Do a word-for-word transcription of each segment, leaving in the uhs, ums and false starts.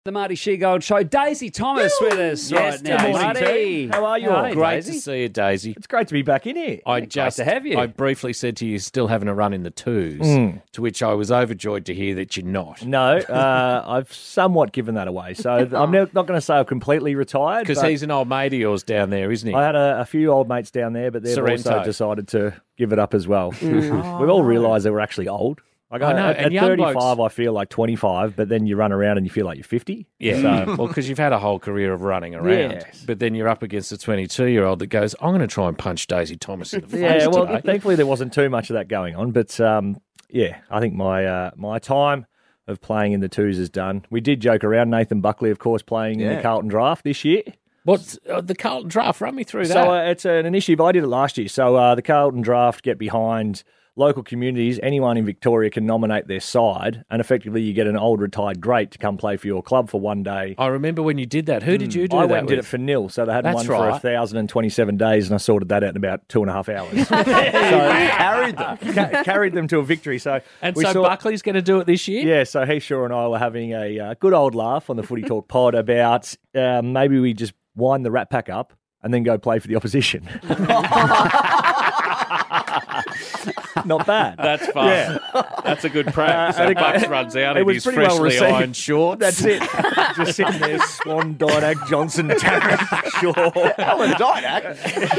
The Marty Sheargold Show. Daisy Thomas with us Yes, right good now. morning, Marty. team. How are you all? Great Daisy. to see you, Daisy. It's great to be back in here. I Great just to have you. I briefly said to you, still having a run in the twos, Mm. to which I was overjoyed to hear that you're not. No, uh, I've somewhat given that away. So I'm not going to say I'm completely retired. Because but he's an old mate of yours down there, isn't he? I had a, a few old mates down there, but they've Sorrento. also decided to give it up as well. We've all realised that we're actually old. Like I know, At, and at young thirty-five, blokes- I feel like twenty-five, but then you run around and you feel like you're fifty. Yeah, So, well, because you've had a whole career of running around, Yes. but then you're up against a twenty-two-year-old that goes, "I'm going to try and punch Daisy Thomas in the face yeah, well, today." thankfully there wasn't too much of that going on. But um, yeah, I think my uh, my time of playing in the twos is done. We did joke around. Nathan Buckley, of course, playing in the Yeah. Carlton draft this year. What's uh, the Carlton draft? Run me through that. So uh, it's an initiative. I did it last year. So uh, the Carlton draft get behind local communities. Anyone in Victoria can nominate their side, and effectively you get an old retired great to come play for your club for one day. I remember when you did that. Who did you do I that went and did it with? for nil, so they had That's one for right. one thousand twenty-seven days, and I sorted that out in about two and a half hours. so Carried them. ca- carried them to a victory. So And we so saw- Buckley's going to do it this year? Yeah, so Heath and I were having a uh, good old laugh on the Footy Talk pod about uh, maybe we just wind the Rat Pack up and then go play for the opposition. Not bad. That's fun. Yeah. That's a good practice. Uh, and Uh, it- Bucks runs out it in was his pretty well freshly received. ironed shorts. That's it. Just sitting there, Swan, Didak, Johnson, Tarrant, Shaw. Oh, and Didak.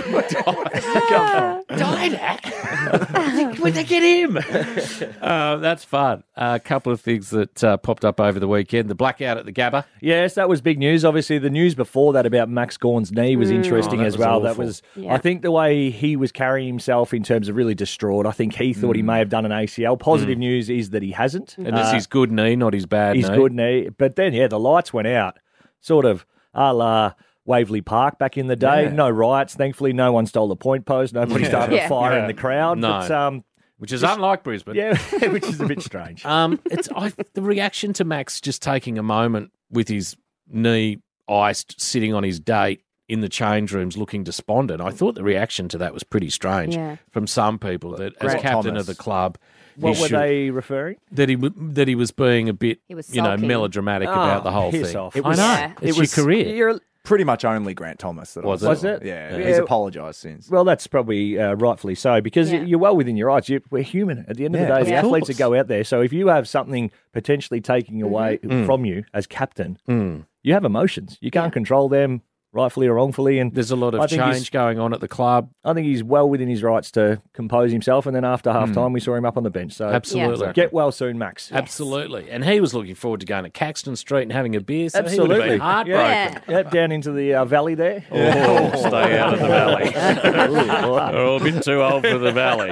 Didak? Where'd they get him? uh, that's fun. A couple of things that uh, popped up over the weekend. The blackout at the Gabba. Yes, that was big news. Obviously, the news before that about Max Gawn's knee was interesting Oh, that as was well. That awful. was, Yeah. I think, the way he was carrying himself in terms of really distraught. I think he thought he may have done an A C L. Positive news is that he hasn't. And it's his good knee, not his bad His knee. good knee. But then, yeah, the lights went out, sort of a la Waverley Park back in the day. Yeah. No riots. Thankfully, no one stole the point post. Nobody started Yeah. a fire Yeah. in the crowd. No. But, um, Which is unlike Brisbane. yeah, which is a bit strange. Um, it's I, the reaction to Max just taking a moment with his knee iced, sitting on his date in the change rooms looking despondent. I thought the reaction to that was pretty strange Yeah. from some people that as Grant captain Thomas. of the club, he What were should- they referring? that he w- that he was being a bit, He was you know, sulking. melodramatic Oh, about the whole piss thing. off. I It was- know. Yeah. It's It was your career. You're, Pretty much only Grant Thomas that Was I it? saw. Was it? Yeah, Yeah. he's apologised since. well, that's probably uh, rightfully so because Yeah. you're well within your rights. You, we're human. At the end of the Yeah, day, of the athletes course. that go out there. So if you have something potentially taking away from you as captain, you have emotions. You can't Yeah. control them, rightfully or wrongfully. And There's a lot of I think he's- change going on at the club. I think he's well within his rights to compose himself. And then after half time, we saw him up on the bench. So Absolutely. get well soon, Max. Absolutely. And he was looking forward to going to Caxton Street and having a beer. So He would Absolutely. have been heartbroken. Yeah. Yep, down into the uh, valley there. Oh, stay out of the valley. We're all a bit too old for the valley.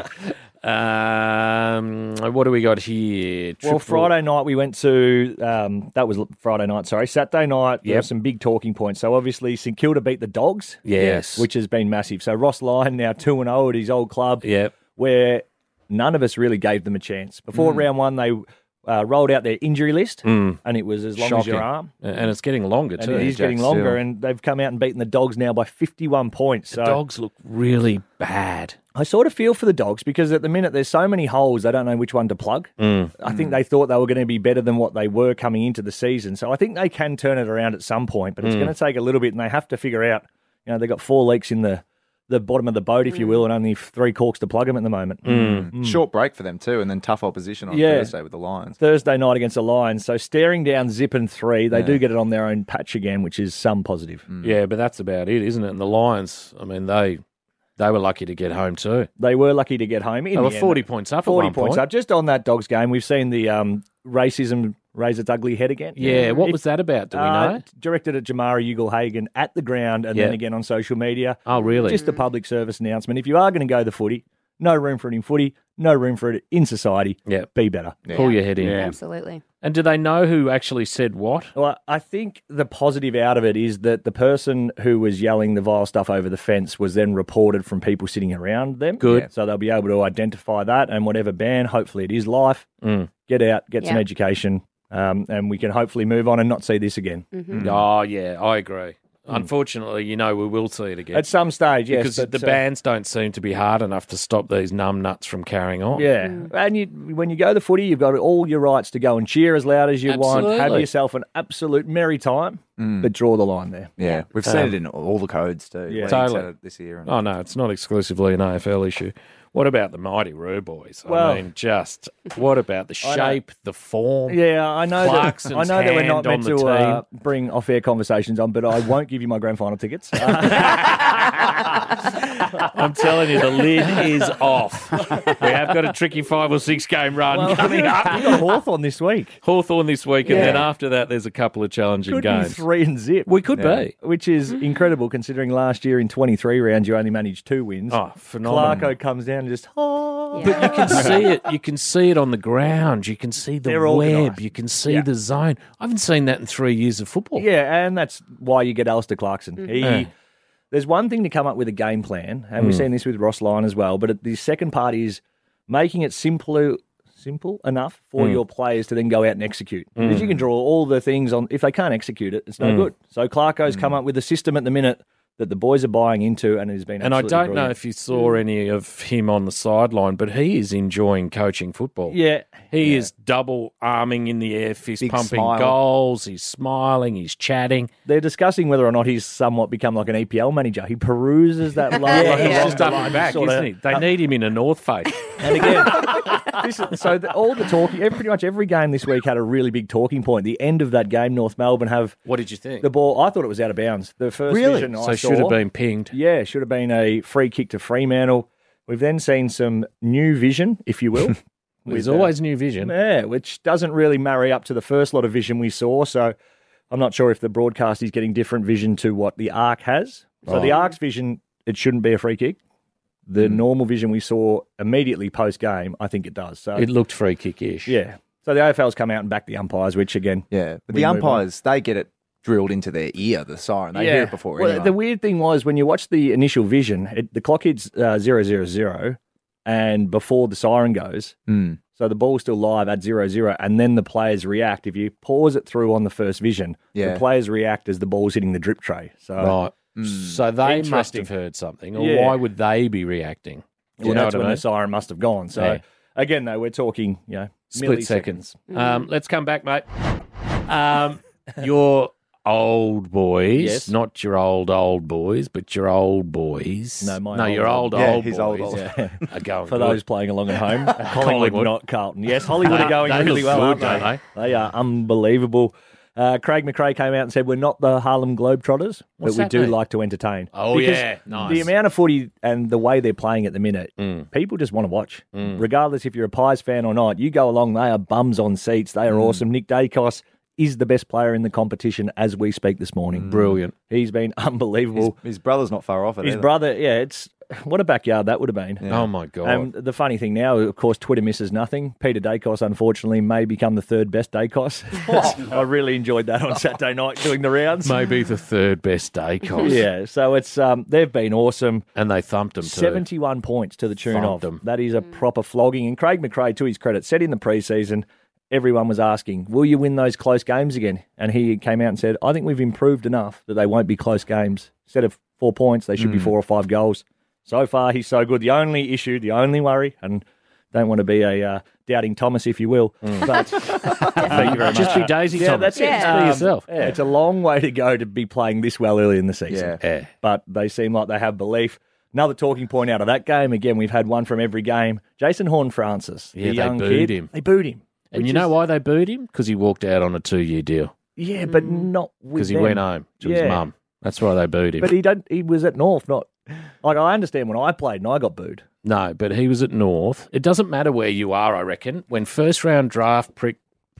Um, what do we got here? Well, Triple- Friday night we went to, um, that was Friday night, sorry. Saturday night, there Yep. were some big talking points. So obviously St Kilda beat the Dogs. Yes. Which has been massive. So Ross Lyon now two and oh at his old club. Yep. Where none of us really gave them a chance. Before Mm. round one, they uh, rolled out their injury list, and it was as long as your Shocking. arm. And it's getting longer And too. it is Jack getting longer, Steele. and they've come out and beaten the Dogs now by fifty-one points. So Dogs look really bad. I sort of feel for the Dogs because at the minute there's so many holes, they don't know which one to plug. Mm. I think they thought they were going to be better than what they were coming into the season. So I think they can turn it around at some point, but it's Mm. going to take a little bit, and they have to figure out, you know, they've got four leaks in the, the bottom of the boat, if you will, and only three corks to plug them at the moment. Mm. Short break for them too, and then tough opposition on Yeah. Thursday with the Lions. Thursday night against the Lions. So staring down Zip and three, they do get it on their own patch again, which is some positive. Yeah, but that's about it, isn't it? And the Lions, I mean, they they were lucky to get home too. They were lucky to get home. In They were the end. forty points up forty at one points point. up. Just on that Dogs game, we've seen the um, racism raise its ugly head again. Yeah, what If- was that about? Do we Uh, know? Directed at Jamara Ugle-Hagan at the ground and Yeah. then again on social media. Oh, really? Just a public service announcement. If you are going to go the footy, no room for it in footy, no room for it in society. Yeah. Be better. Pull your head in. Absolutely. And do they know who actually said what? Well, I think the positive out of it is that the person who was yelling the vile stuff over the fence was then reported from people sitting around them. Good. So they'll be able to identify that, and whatever ban, hopefully it is life, Mm. get out, get some Yeah. education, um, and we can hopefully move on and not see this again. Oh, yeah, I agree. unfortunately, you know, we will see it again. At some stage, yes. because but, the uh, bans don't seem to be hard enough to stop these numbnuts from carrying on. Yeah, and you, when you go to the footy, you've got all your rights to go and cheer as loud as you want, have Absolutely. yourself an absolute merry time, but draw the line there. Yeah, we've seen it in all the codes too. Yeah. Leagues Totally. had it this year. And Oh, no, it's not exclusively an A F L issue. What about the mighty Roo boys? Well- I mean, just what about the I know. shape, the form? Yeah, I know that. Clarkson's I know that we're not hand meant on to the uh, team. bring off-air conversations on, but I won't give you my grand final tickets. Uh, I'm telling you, the lid is off. We have got a tricky five or six game run coming up. We've got Hawthorn this week. Hawthorn this week, and Yeah. then after that, there's a couple of challenging Could games. be three and zip. We could be. Which is incredible considering last year in twenty-three rounds you only managed two wins. Oh, phenomenal. Clarko comes down and just, oh. But you can see it. You can see it on the ground. You can see the They're web. organised. You can see Yeah. the zone. I haven't seen that in three years of football. Yeah, and that's why you get Alistair Clarkson. He, Yeah. There's one thing to come up with a game plan, and Mm. we've seen this with Ross Lyon as well, but the second part is making it simpler, simple enough for Mm. your players to then go out and execute. Because you can draw all the things on, if they can't execute it, it's no Mm. good. So Clarko's come up with a system at the minute that the boys are buying into, and it has been And I absolutely don't know brilliant. if you saw any of him on the sideline, but he is enjoying coaching football. Yeah. He is double arming in the air, fist Big pumping smile. goals. He's smiling. He's chatting. They're discussing whether or not he's somewhat become like an E P L manager. He peruses that line. Yeah, like he's along just the up line, and back, sorta- isn't he? They need him in a North Face. And again, this, so the, all the talking, every, pretty much every game this week had a really big talking point. The end of that game, North Melbourne have What did you think? the ball. I thought it was out of bounds. The first Really? vision I so saw, should have been pinged. yeah, should have been a free kick to Fremantle. We've then seen some new vision, if you will. There's with, uh, always new vision. Yeah, which doesn't really marry up to the first lot of vision we saw. So I'm not sure if the broadcast is getting different vision to what the Arc has. So the Arc's vision, it shouldn't be a free kick. The normal vision we saw immediately post game, I think it does. So It looked free kick-ish. yeah. So the A F L's come out and backed the umpires, which again, yeah, but We the move umpires they get it drilled into their ear, the siren. They hear it before Well, anyone. the weird thing was when you watch the initial vision, it, the clock hits uh, zero zero zero, and before the siren goes, Mm. so the ball's still live at zero zero, and then the players react. If you pause it through on the first vision, Yeah. the players react as the ball's hitting the drip tray. So Right. So they must Interesting. have heard something, or Yeah. why would they be reacting? Do you well, know that's what I when mean? the siren must have gone. So Yeah. again, though, we're talking, you know, Split milliseconds. seconds. Um, let's come back, mate. Um, your old boys, Yes. not your old old boys, but your old boys. No, my no, old your old old- Yeah, old his boys old old. Yeah. are going For good. those playing along at home, Collingwood, Collingwood. not Carlton. Yes, Hollywood They- are going they really look well, good, aren't don't they? They are unbelievable. Uh, Craig McRae came out and said, we're not the Harlem Globetrotters, What's but we that do mean? like to entertain. Oh, Because yeah, nice. The amount of footy and the way they're playing at the minute, Mm. people just want to watch. Regardless if you're a Pies fan or not, you go along, they are bums on seats. They are awesome. Nick Dacos is the best player in the competition as we speak this morning. Brilliant. He's been unbelievable. His, his brother's not far off it. His either. brother, yeah, it's what a backyard that would have been. Oh my god. And the funny thing now, of course, Twitter misses nothing. Peter Dacos, unfortunately, may become the third best Dacos. I really enjoyed that on Saturday night doing the rounds. Maybe the third best day, Cos. Yeah, so it's um, they've been awesome. And they thumped him too. seventy-one points to the tune Thumped of. 'em. That is a proper flogging. And Craig McRae, to his credit, said in the preseason, everyone was asking, will you win those close games again? And he came out and said, I think we've improved enough that they won't be close games. Instead of four points, they should be four or five goals. So far, he's so good. The only issue, the only worry, and don't want to be a uh, doubting Thomas, if you will, but thank you very much. Just be Daisy Yeah, Thomas. that's it. Just be Um, yourself. yeah, it's a long way to go to be playing this well early in the season. Yeah. Yeah. But they seem like they have belief. Another talking point out of that game, again, we've had one from every game. Jason Horne-Francis, Yeah, the they young booed kid. him. They booed him. And which you know is- why they booed him? Because he walked out on a two-year deal. Yeah, but not with Because he them. went home to his Yeah. mum. That's why they booed him. But he don't. He was at North, not like I understand when I played and I got booed. No, but he was at North. It doesn't matter where you are, I reckon. When first round draft prick.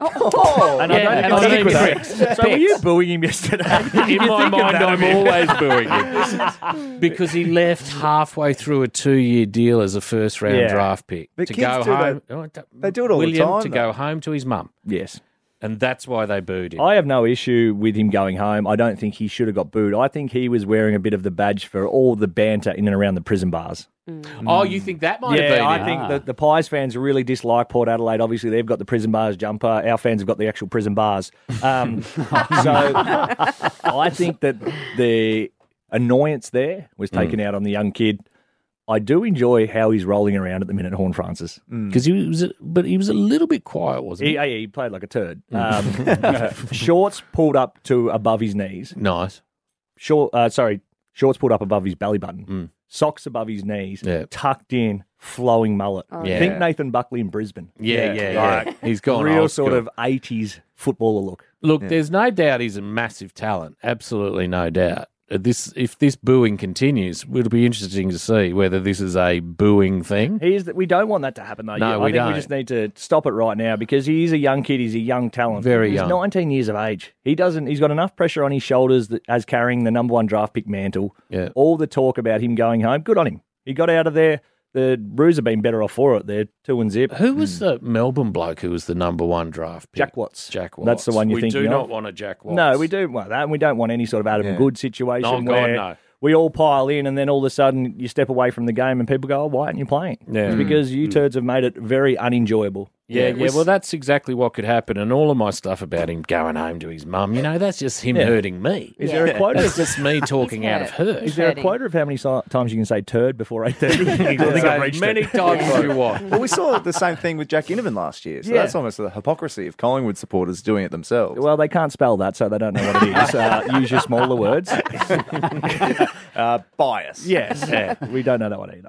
Oh, And Yeah, I don't and think I I mean with that. pricks. So were you booing him yesterday? In my mind, I'm always booing him. Because he left halfway through a two year deal as a first round Yeah. draft pick. But to kids go do home. that. oh, d- They do it all the William, time, to though. go home to his mum. Yes. And that's why they booed him. I have no issue with him going home. I don't think he should have got booed. I think he was wearing a bit of the badge for all the banter in and around the prison bars. Oh, you think that might have Yeah, been I it? think Ah. that the Pies fans really dislike Port Adelaide. Obviously, they've got the prison bars jumper. Our fans have got the actual prison bars. Um, so I think that the annoyance there was taken out on the young kid. I do enjoy how he's rolling around at the minute, Horn Francis. Because he was, but he was a little bit quiet, wasn't He, he? he played like a turd. Um, shorts pulled up to above his knees. Nice. Short, uh, sorry, shorts pulled up above his belly button. Socks above his knees. Yeah. Tucked in, flowing mullet. Yeah. Think Nathan Buckley in Brisbane. Yeah, yeah, yeah. Like, He's gone real old sort school. of eighties footballer look. Look, there's no doubt he's a massive talent. Absolutely no doubt. Uh, This, if this booing continues, it'll be interesting to see whether this is a booing thing. He is that we don't want that to happen though. No, I we think don't. we just need to stop it right now because he is a young kid. He's a young talent. Very he's young. nineteen years of age. He doesn't. He's got enough pressure on his shoulders that, as carrying the number one draft pick mantle. Yeah. All the talk about him going home. Good on him. He got out of there. The Roos have been better off for it. They're two and zip. Who was the Melbourne bloke who was the number one draft pick? Jack Watts. Jack Watts. That's the one you're we thinking do of. not want a Jack Watts. No, we do want that, and we don't want any sort of Adam Yeah. Good situation Oh, God, where no. we all pile in and then all of a sudden you step away from the game and people go, oh, why aren't you playing? Yeah. It's because you turds have made it very unenjoyable. Yeah, it yeah. was- Well, that's exactly what could happen. And all of my stuff about him going home to his mum, you know, that's just him Yeah. hurting me. Is there a quota? That's just me talking out of hurt. Is there a hurting. quota of how many si- times you can say turd before eight thirty? I think I've As reached many it. times as you want. Well, we saw the same thing with Jack Inovan last year. So Yeah. that's almost the hypocrisy of Collingwood supporters doing it themselves. Well, they can't spell that, so they don't know what it is. Uh, use your smaller words. uh, bias. Yes. We don't know that one either.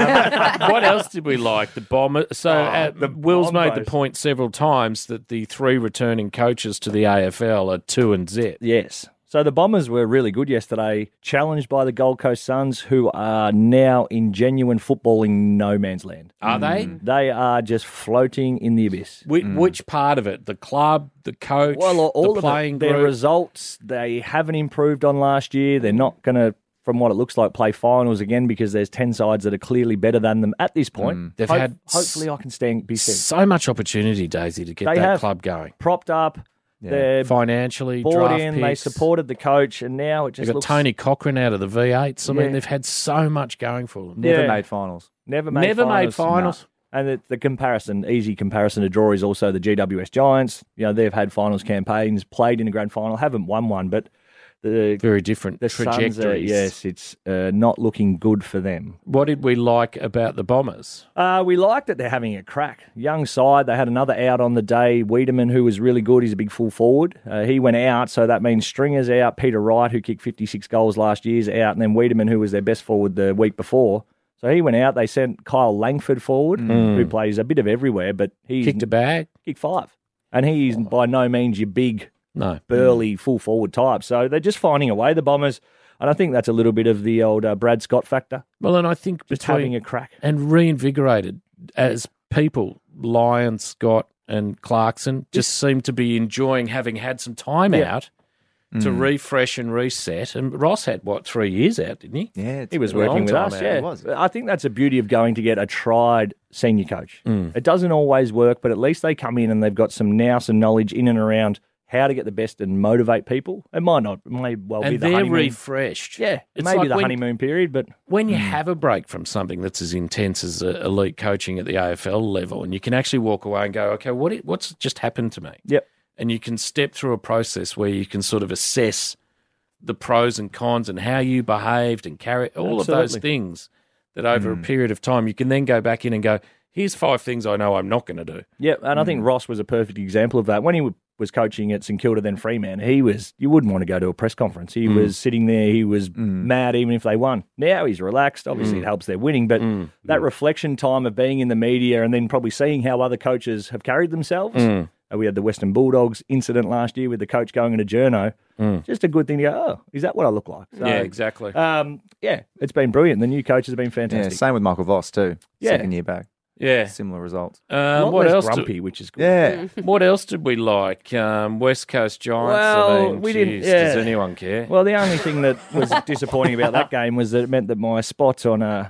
Um, what else did we like? The bomber. So uh, the Will's made the Bombers. point several times that the three returning coaches to the A F L are two and Z. Yes. So the Bombers were really good yesterday, challenged by the Gold Coast Suns, who are now in genuine footballing no man's land. Are they? They are just floating in the abyss. Which, which part of it? The club, the coach, Well, all the of playing it, their group? results, they haven't improved on last year. They're not going to, from what it looks like, play finals again because there's ten sides that are clearly better than them at this point. They've Hope- had hopefully I can stand be said. so much opportunity, Daisy, to get They that have. club going. Propped up, they're Financially, bought draft in, picks. they supported the coach, and now it They've just got looks Tony Cochran out of the V eights. I mean, Yeah. they've had so much going for them. Never Yeah. made finals. never made Never made finals. finals. And the, the comparison, easy comparison to draw is also the G W S Giants. You know, they've had finals campaigns, played in a grand final, haven't won one, but the Very different the Suns are, trajectories. yes, it's uh, not looking good for them. What did we like about the Bombers? Uh, we like that they're having a crack. Young side. They had another out on the day. Wiedemann, who was really good. He's a big full forward. Uh, he went out, so that means Stringer's out. Peter Wright, who kicked fifty-six goals last year, is out. And then Wiedemann, who was their best forward the week before. So he went out. They sent Kyle Langford forward, who plays a bit of everywhere, but he's Kicked a bag? kicked five. And he's by no means your big, No. burly, full forward type. So they're just finding a way, the Bombers. And I think that's a little bit of the old uh, Brad Scott factor. Well, and I think Just between having a crack. and reinvigorated as people, Lyon, Scott, and Clarkson just seem to be enjoying having had some time Yeah. out to refresh and reset. And Ross had what three years out, didn't he? Yeah, it's He was been a long working with time us, out. yeah. It was. I think that's the beauty of going to get a tried senior coach. Mm. It doesn't always work, but at least they come in and they've got some nous and knowledge in and around how to get the best and motivate people. It might not, it may well be And the they're honeymoon. refreshed. yeah, it It's may be like the when- honeymoon period, but When you have a break from something that's as intense as uh, elite coaching at the A F L level, and you can actually walk away and go, okay, what i- what's just happened to me? yep. And you can step through a process where you can sort of assess the pros and cons and how you behaved and carry all of those Absolutely. things that over a period of time you can then go back in and go, here's five things I know I'm not going to do. Yep, and I think Ross was a perfect example of that. When he w- was coaching at St Kilda, then Fremantle, he was, you wouldn't want to go to a press conference. He was sitting there, he was mad even if they won. Now he's relaxed. Obviously, it helps their winning, but that reflection time of being in the media and then probably seeing how other coaches have carried themselves. Uh, we had the Western Bulldogs incident last year with the coach going into Journo. Just a good thing to go, oh, is that what I look like? So, yeah, exactly. Um, yeah, it's been brilliant. The new coaches have been Yeah, fantastic. same with Michael Voss too. Yeah. Second year back. yeah. Similar results. A Uh, lot what less else? grumpy, Did, which is good. Yeah. what else did we like? Um, West Coast Giants. I Well, mean, we didn't- geez, yeah. Does anyone care? Well, the only thing that was disappointing about that game was that it meant that my spots on uh,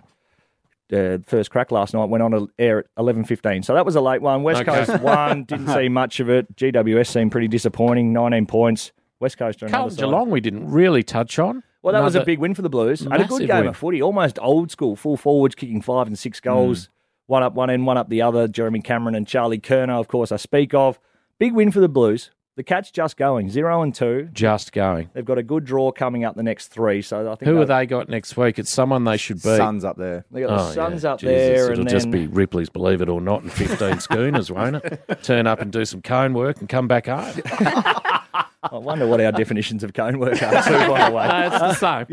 the first crack last night went on to air at eleven fifteen. So that was a late one. West Okay. Coast won, didn't see much of it. G W S seemed pretty disappointing, nineteen points. West Coast are another Carlton side. Geelong we didn't really touch on. Well, that was a Another big win for the Blues. And a good massive game win. of footy, almost old school, full forwards kicking five and six goals. One up one end, one up the other. Jeremy Cameron and Charlie Kerner, of course, I speak of. Big win for the Blues. The Cats just going, zero and two. Just going. They've got a good draw coming up the next three. So I think Who they- have they got next week? It's someone they should beat. Suns up there. They got the Oh, Suns yeah. up Jesus, there, it'll and just then be Ripley's Believe It or Not and fifteen schooners, won't it? Turn up and do some cone work and come back home. I wonder what our definitions of cone work are too, by the way. No, it's the same.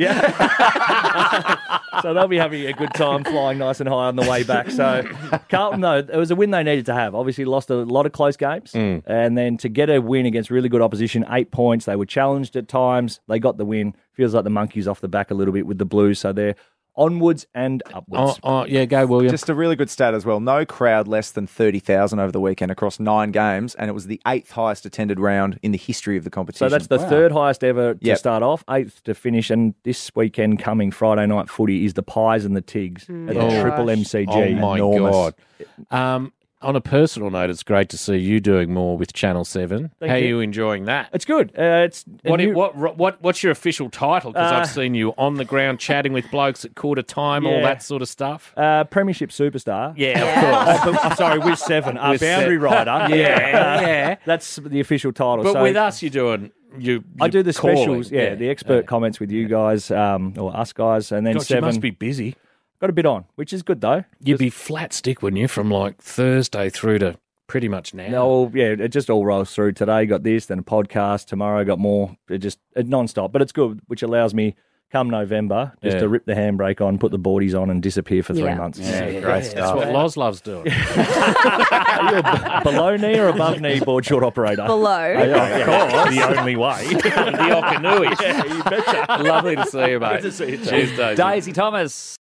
So they'll be having a good time flying nice and high on the way back. So Carlton, though, it was a win they needed to have. Obviously lost a lot of close games. Mm. And then to get a win against really good opposition, eight points. They were challenged at times. They got the win. Feels like the Monkeys off the back a little bit with the Blues. So they're onwards and Oh, upwards. oh, yeah, go, William. Just a really good stat as well. No crowd less than thirty thousand over the weekend across nine games, and it was the eighth highest attended round in the history of the competition. So that's the third highest ever to Yep. start off, eighth to finish. And this weekend coming Friday night footy is the Pies and the Tigs at the Oh. Triple M C G. Oh, my Enormous. God. Um, on a personal note, it's great to see you doing more with Channel seven. Thank How are you. you enjoying that? It's good. Uh, it's a What, new- what what what's your official title? Because Uh, I've seen you on the ground chatting with blokes at quarter time, all Yeah. that sort of stuff. Uh, Premiership superstar. Yeah, Oh, but- oh, sorry, with seven. Uh, With boundary se- rider. Yeah, yeah. That's the official title. But so with us, you're doing you. I do the you're calling. specials. Yeah, the expert comments with you guys, um, or us guys, and then God, you seven. must be busy. Got a bit on, which is good though. You'd be flat stick, wouldn't you, from like Thursday through to pretty much now? No, yeah, it just all rolls through. Today got this, then a podcast. Tomorrow got more. It just it non-stop, but it's good, which allows me come November just Yeah. to rip the handbrake on, put the boardies on, and disappear for three Yeah. months. Yeah, Yeah, great That's stuff. what Loz loves doing. Are you a below knee or above knee board short operator? Below. Yeah, of course. The only way. the Okanui. Yeah, you betcha. Lovely to see you, mate. Good to see you too. Cheers, Daisy. Daisy Thomas.